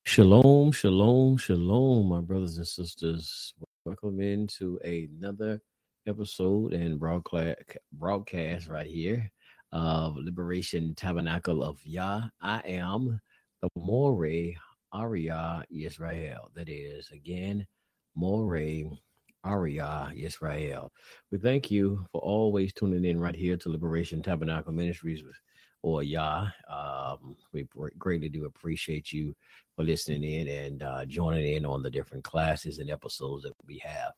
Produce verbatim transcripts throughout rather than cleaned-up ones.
Shalom, shalom, shalom, my brothers and sisters. Welcome into another episode and broadcast broadcast right here of Liberation Tabernacle of Yah. I am the Moreh Aria Israel. That is again Moreh Aria Israel. We thank you for always tuning in right here to Liberation Tabernacle Ministries or Yah. Um, we greatly do appreciate you for listening in and uh, joining in on the different classes and episodes that we have.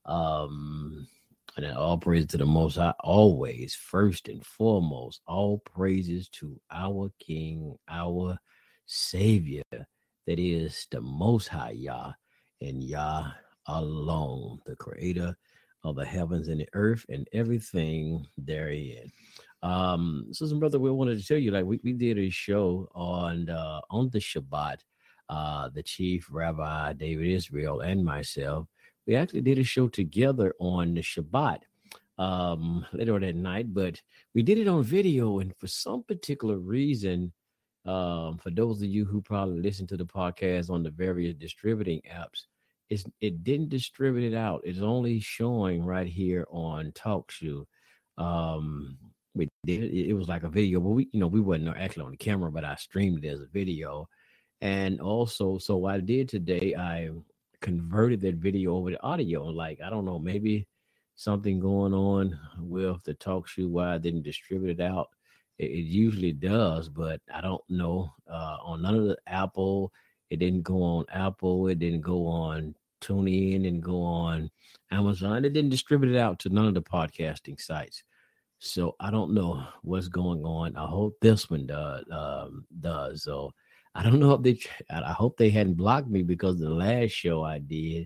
Um, and then all praise to the Most High, always, first and foremost, all praises to our King, our Savior, that is the Most High Yah, and Yah alone, the Creator of the heavens and the earth and everything therein. Um, sister and brother, we wanted to tell you, like we, we did a show on uh, on the Shabbat. Uh, the chief Rabbi David Israel and myself, we actually did a show together on the Shabbat um, later on that night, but we did it on video. And for some particular reason, um, for those of you who probably listen to the podcast on the various distributing apps, it's, it didn't distribute it out. It's only showing right here on TalkShoe. Um, we did it. It was like a video, but we, you know, we wasn't actually on the camera, but I streamed it as a video. And also, so what I did today, I converted that video over to audio. Like, I don't know, maybe something going on with the TalkShoe why I didn't distribute it out. It, it usually does, but I don't know. Uh, on none of the Apple, it didn't go on Apple. It didn't go on TuneIn, and go on Amazon. It didn't distribute it out to none of the podcasting sites. So I don't know what's going on. I hope this one does. Um, does so. I don't know if they, I hope they hadn't blocked me because the last show I did,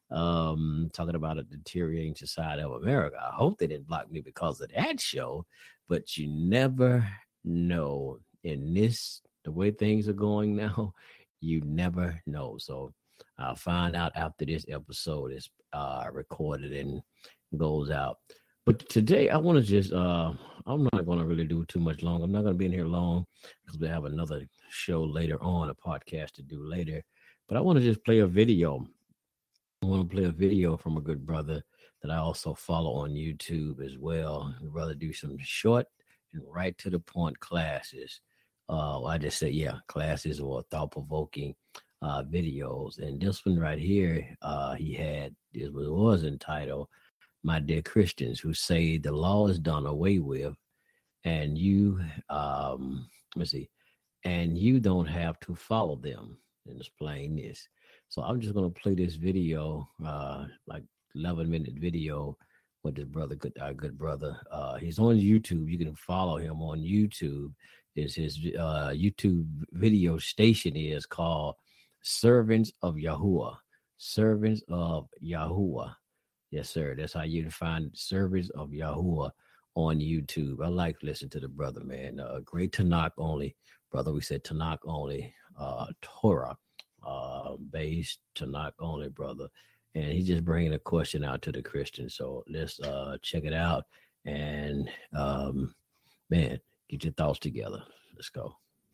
um, talking about a deteriorating society of America, I hope they didn't block me because of that show, but you never know in this, the way things are going now, you never know. So I'll find out after this episode is uh, recorded and goes out. But today I want to just, uh, I'm not going to really do too much long. I'm not going to be in here long because we have another show later on, a podcast to do later. But I want to just play a video. I want to play a video from a good brother that I also follow on YouTube as well. I'd rather do some short and right to the point classes. Uh, I just say, yeah, classes or thought-provoking uh, videos. And this one right here, uh, he had, it was entitled, My Dear Christians Who Say the Law is Done Away With, and you, um, let's see, and you don't have to follow them. And explain this. So I'm just going to play this video, uh, like eleven minute video with this brother, good, our good brother. Uh, he's on YouTube. You can follow him on YouTube. Is his uh, YouTube video station is called Servants of Yahuwah. Servants of Yahuwah. Yes, sir. That's how you find Servants of Yahuwah on YouTube. I like to listen to the brother, man. Uh, great Tanakh only. Brother, we said Tanakh only. Uh, Torah uh, based Tanakh only, brother. And he's just bringing a question out to the Christians. So let's uh, check it out. And, um, man, get your thoughts together. Let's go.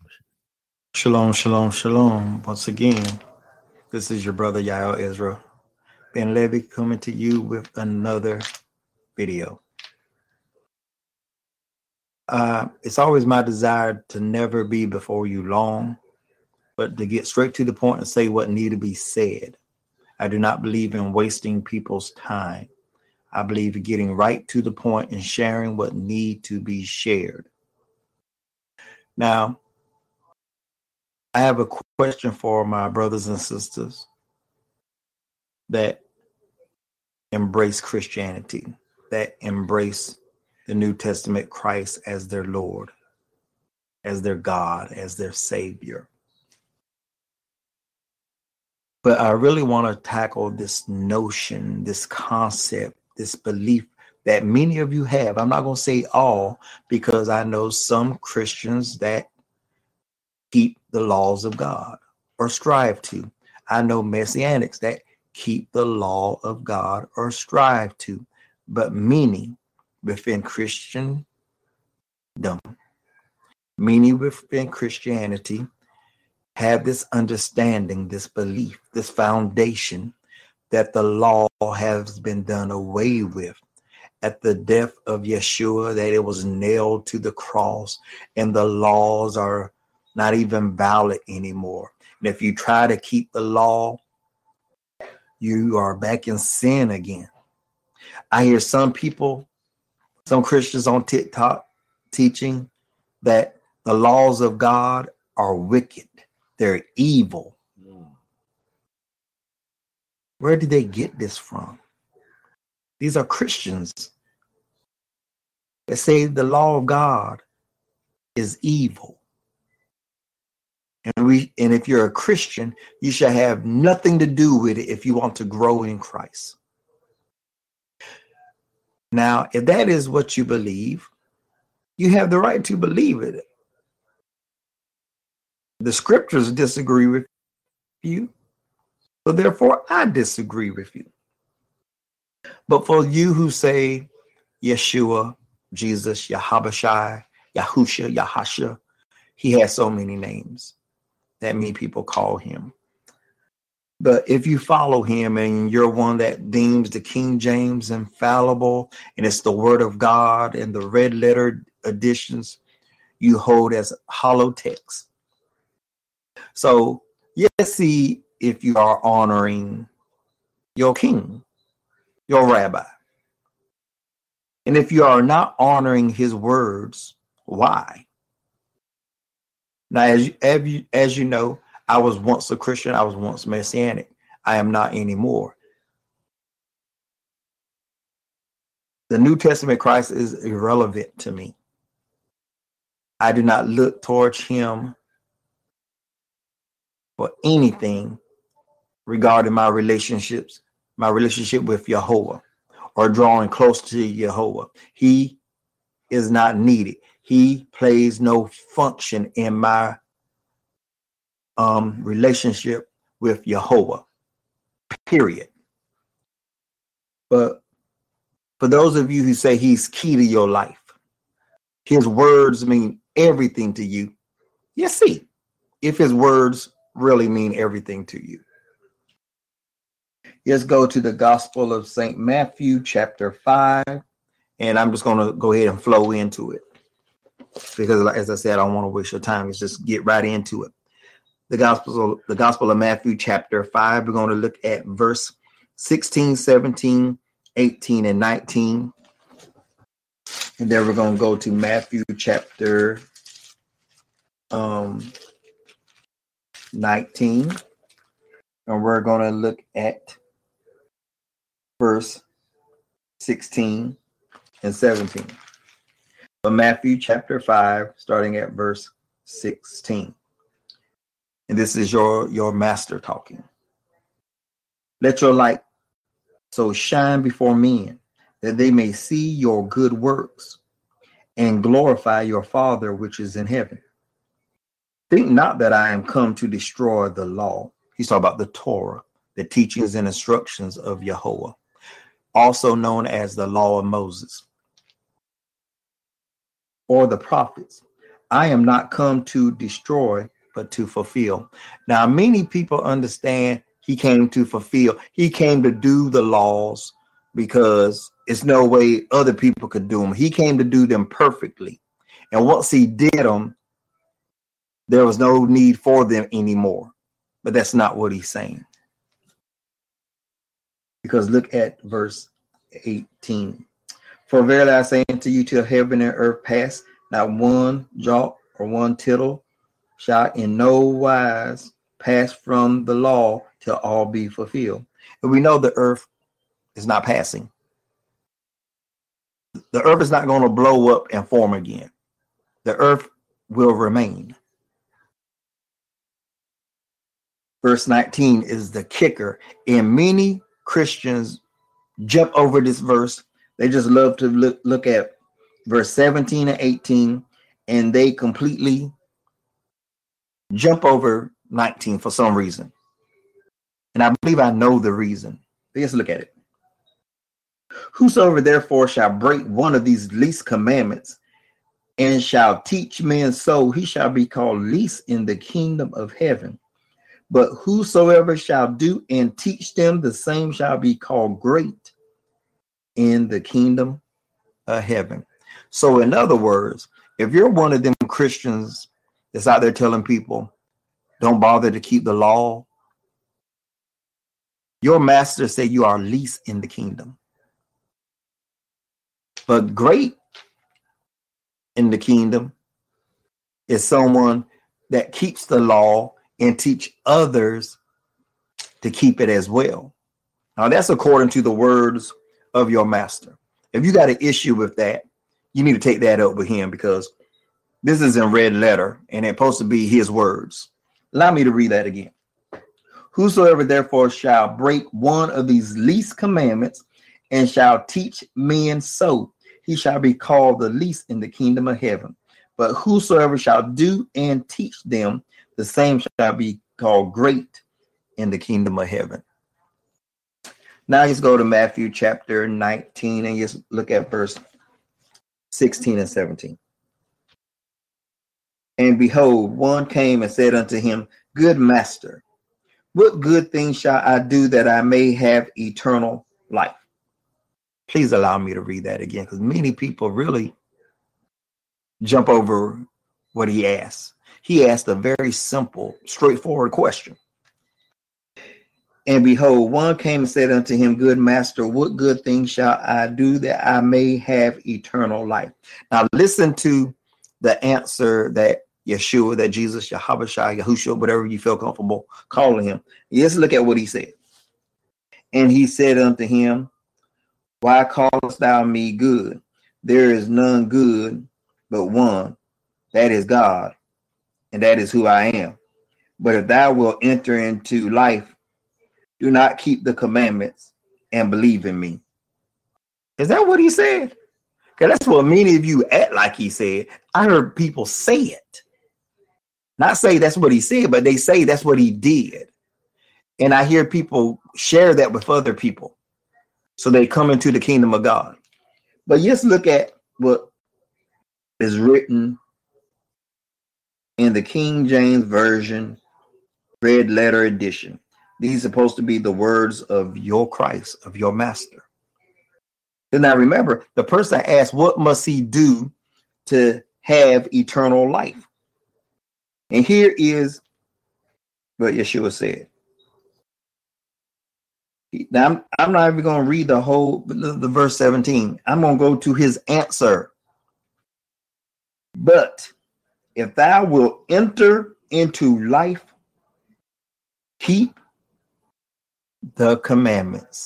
Shalom, shalom, shalom. Once again, this is your brother Yael Israel. Ben Levy coming to you with another video. Uh, it's always my desire to never be before you long, but to get straight to the point and say what need to be said. I do not believe in wasting people's time. I believe in getting right to the point and sharing what need to be shared. Now, I have a question for my brothers and sisters that embrace Christianity, that embrace the New Testament Christ as their Lord, as their God, as their Savior. But I really want to tackle this notion, this concept, this belief that many of you have. I'm not going to say all, because I know some Christians that keep the laws of God or strive to. I know Messianics that keep the law of God or strive to. But many within Christendom, many within Christianity have this understanding, this belief, this foundation that the law has been done away with at the death of Yeshua, that it was nailed to the cross and the laws are not even valid anymore. And if you try to keep the law, you are back in sin again. I hear some people, some Christians on TikTok teaching that the laws of God are wicked. They're evil. Where did they get this from? These are Christians that say the law of God is evil. And we, and if you're a Christian, you should have nothing to do with it if you want to grow in Christ. Now, if that is what you believe, you have the right to believe it. The scriptures disagree with you, so therefore I disagree with you. But for you who say Yeshua, Jesus, Yahabashai, Yahusha, Yahasha, he has so many names that many people call him. But if you follow him and you're one that deems the King James infallible and it's the word of God and the red letter editions you hold as hollow text. So yes, see if you are honoring your king, your rabbi. And if you are not honoring his words, why? Now, as you, as you, as you know, I was once a Christian. I was once Messianic. I am not anymore. The New Testament Christ is irrelevant to me. I do not look towards him for anything regarding my relationships, my relationship with Yehovah or drawing close to Yehovah. He is not needed. He plays no function in my um, relationship with Yehovah, period. But for those of you who say he's key to your life, his words mean everything to you. You see, if his words really mean everything to you. Let's go to the Gospel of Saint Matthew, chapter five, and I'm just going to go ahead and flow into it because, as I said, I don't want to waste your time. Let's just get right into it. The Gospel, the Gospel of Matthew, chapter five. We're going to look at verse sixteen, seventeen, eighteen, and nineteen, and then we're going to go to Matthew, chapter um, nineteen, and we're going to look at verse sixteen and seventeen. But Matthew chapter five, starting at verse sixteen. And this is your, your master talking. Let your light so shine before men that they may see your good works and glorify your Father which is in heaven. Think not that I am come to destroy the law. He's talking about the Torah, the teachings and instructions of Yehovah, also known as the law of Moses, or the prophets. I am not come to destroy, but to fulfill. Now, many people understand he came to fulfill. He came to do the laws because it's no way other people could do them. He came to do them perfectly. And once he did them, there was no need for them anymore. But that's not what he's saying. Because look at verse eighteen. For verily I say unto you, till heaven and earth pass, not one jot or one tittle shall in no wise pass from the law till all be fulfilled. And we know the earth is not passing. The earth is not going to blow up and form again. The earth will remain. Verse nineteen is the kicker. And many Christians jump over this verse. They just love to look, look at verse seventeen and eighteen, and they completely jump over nineteen for some reason. And I believe I know the reason. Let's look at it. Whosoever therefore shall break one of these least commandments and shall teach men so, he shall be called least in the kingdom of heaven. But whosoever shall do and teach them, the same shall be called great in the kingdom of heaven. So in other words, if you're one of them Christians that's out there telling people, don't bother to keep the law, your master said you are least in the kingdom. But great in the kingdom is someone that keeps the law and teach others to keep it as well. Now that's according to the words of your master. If you got an issue with that, you need to take that up with him, because this is in red letter and it's supposed to be his words. Allow me to read that again. Whosoever therefore shall break one of these least commandments and shall teach men so, he shall be called the least in the kingdom of heaven. But whosoever shall do and teach them, the same shall be called great in the kingdom of heaven. Now let's go to Matthew chapter nineteen and just look at verse sixteen and seventeen. And behold, one came and said unto him, Good master, what good thing shall I do that I may have eternal life? Please allow me to read that again, because many people really jump over what he asked. He asked a very simple, straightforward question. And behold, one came and said unto him, Good master, what good thing shall I do that I may have eternal life? Now listen to the answer that Yeshua, that Jesus, Yahushua, Yahushua, whatever you feel comfortable calling him. Let's look at what he said. And he said unto him, Why callest thou me good? There is none good but one, that is God, and that is who I am. But if thou wilt enter into life, do not keep the commandments and believe in me. Is that what he said? Because that's what many of you act like he said. I heard people say it. Not say that's what he said, but they say that's what he did. And I hear people share that with other people, so they come into the kingdom of God. But just look at what is written in the King James Version, red letter edition. These are supposed to be the words of your Christ, of your master. Then now remember, the person asked, what must he do to have eternal life? And here is what Yeshua said. Now, I'm, I'm not even going to read the whole, the, the verse seventeen. I'm going to go to his answer. But if thou wilt enter into life, keep the commandments.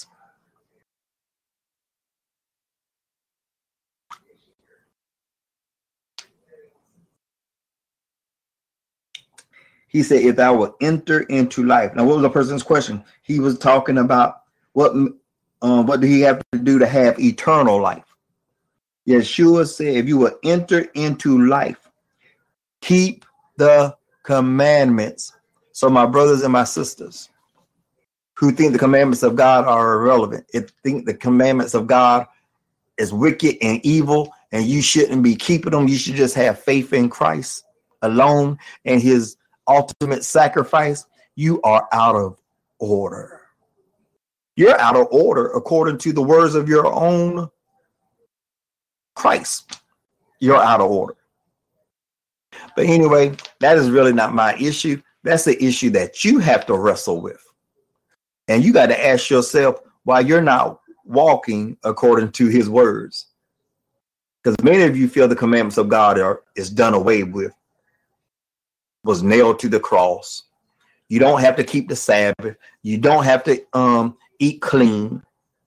He said, if thou wilt enter into life. Now, what was the person's question? He was talking about what, um, what do he have to do to have eternal life? Yeshua said, if you will enter into life, keep the commandments. So my brothers and my sisters who think the commandments of God are irrelevant, if think the commandments of God is wicked and evil, and you shouldn't be keeping them, you should just have faith in Christ alone and his ultimate sacrifice, you are out of order. You're out of order according to the words of your own Christ. You're out of order. But anyway, that is really not my issue. That's the issue that you have to wrestle with. And you got to ask yourself why you're not walking according to his words. Because many of you feel the commandments of God are is done away with, was nailed to the cross. You don't have to keep the Sabbath. You don't have to um, eat clean.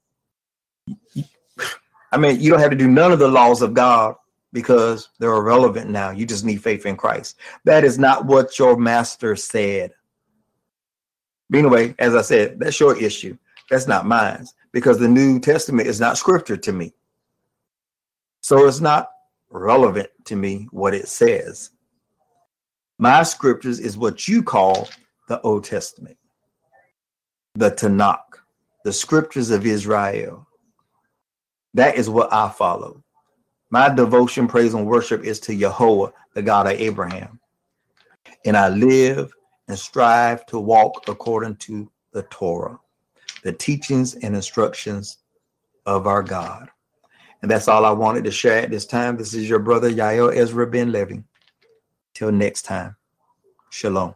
I mean, you don't have to do none of the laws of God because they're irrelevant now. You just need faith in Christ. That is not what your master said. But anyway, as I said, that's your issue. That's not mine, because the New Testament is not scripture to me. So it's not relevant to me what it says. My scriptures is what you call the Old Testament, the Tanakh, the scriptures of Israel. That is what I follow. My devotion, praise, and worship is to Yahweh, the God of Abraham. And I live and strive to walk according to the Torah, the teachings and instructions of our God. And that's all I wanted to share at this time. This is your brother, Yael Ezra Ben Levi. Till next time, shalom.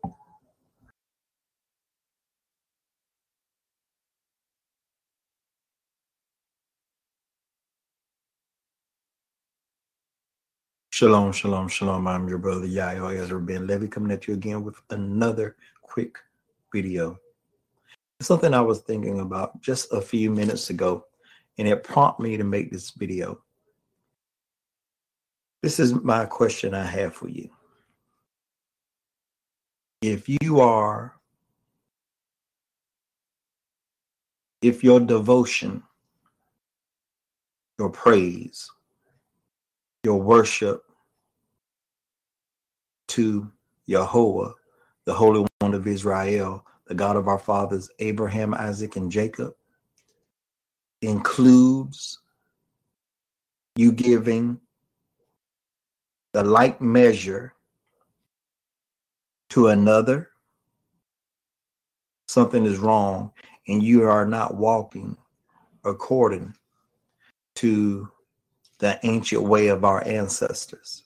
Shalom, shalom, shalom. I'm your brother, Yael Ezra Ben Levi, coming at you again with another quick video. Something I was thinking about just a few minutes ago, and it prompted me to make this video. This is my question I have for you. If you are, if your devotion, your praise, your worship to Yahweh, the Holy One of Israel, the God of our fathers, Abraham, Isaac, and Jacob, includes you giving the like measure to another, something is wrong, and you are not walking according to the ancient way of our ancestors.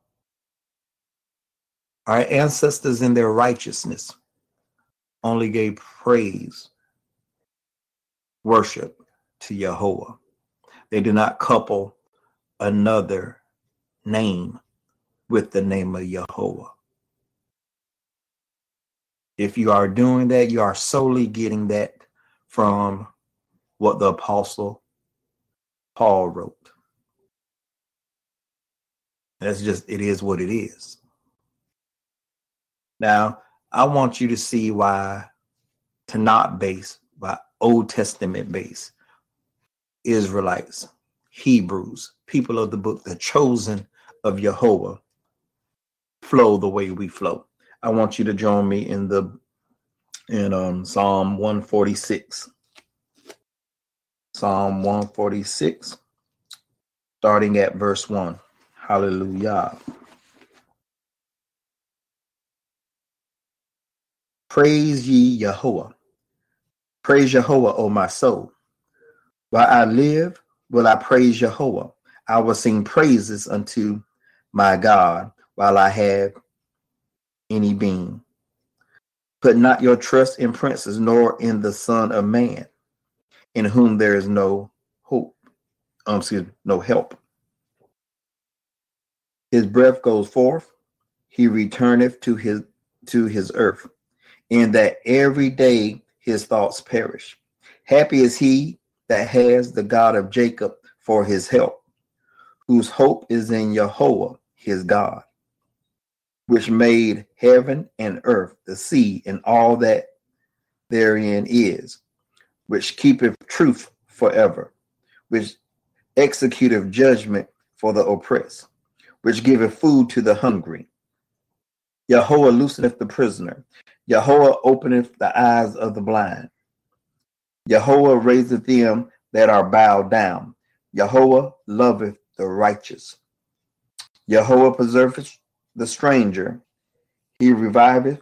Our ancestors in their righteousness only gave praise, worship to Yahweh. They did not couple another name with the name of Yahweh. If you are doing that, you are solely getting that from what the Apostle Paul wrote. That's just, it is what it is. Now, I want you to see why Tanakh base, why Old Testament base, Israelites, Hebrews, people of the book, the chosen of Yahweh, flow the way we flow. I want you to join me in the in um, Psalm one forty-six. Psalm one forty-six, starting at verse one. Hallelujah. Praise ye Yahweh. Praise Yahweh, O my soul. While I live, will I praise Yahweh. I will sing praises unto my God while I have any being. Put not your trust in princes, nor in the Son of Man, in whom there is no hope. Um, excuse me, no help. His breath goes forth, he returneth to his to his earth, in that every day his thoughts perish. Happy is he that has the God of Jacob for his help, whose hope is in Yahweh his God, which made heaven and earth, the sea, and all that therein is, which keepeth truth forever, which executeth judgment for the oppressed, which giveth food to the hungry. Yahweh looseneth the prisoner. Yahweh openeth the eyes of the blind. Yahweh raiseth them that are bowed down. Yahweh loveth the righteous. Yahweh preserveth the stranger. He reviveth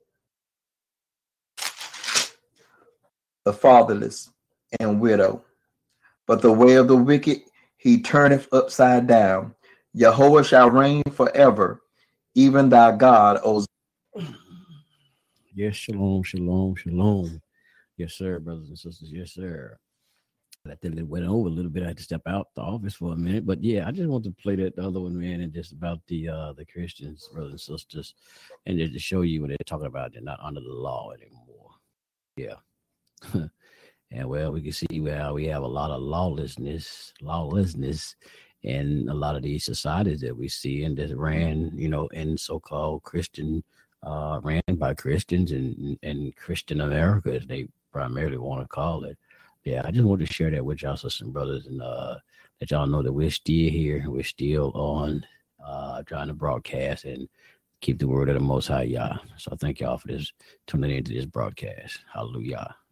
the fatherless and widow. But the way of the wicked he turneth upside down. Yahweh shall reign forever, even thy God, O Zion. Yes, shalom, shalom, shalom. Yes, sir, brothers and sisters. Yes, sir. That went over a little bit. I had to step out the office for a minute, but yeah, I just want to play that other one, man, and just about the uh the Christians, brothers and sisters, and just to show you when they're talking about they're not under the law anymore. Yeah. And well, we can see well we have a lot of lawlessness, lawlessness in a lot of these societies that we see and that ran, you know, in so-called Christian, uh, ran by Christians and and Christian America, as they primarily want to call it. Yeah, I just wanted to share that with y'all, sisters and brothers, and uh, let y'all know that we're still here, we're still on, uh, trying to broadcast and keep the word of the Most High Yah. So I thank y'all for this, tuning into this broadcast. Hallelujah.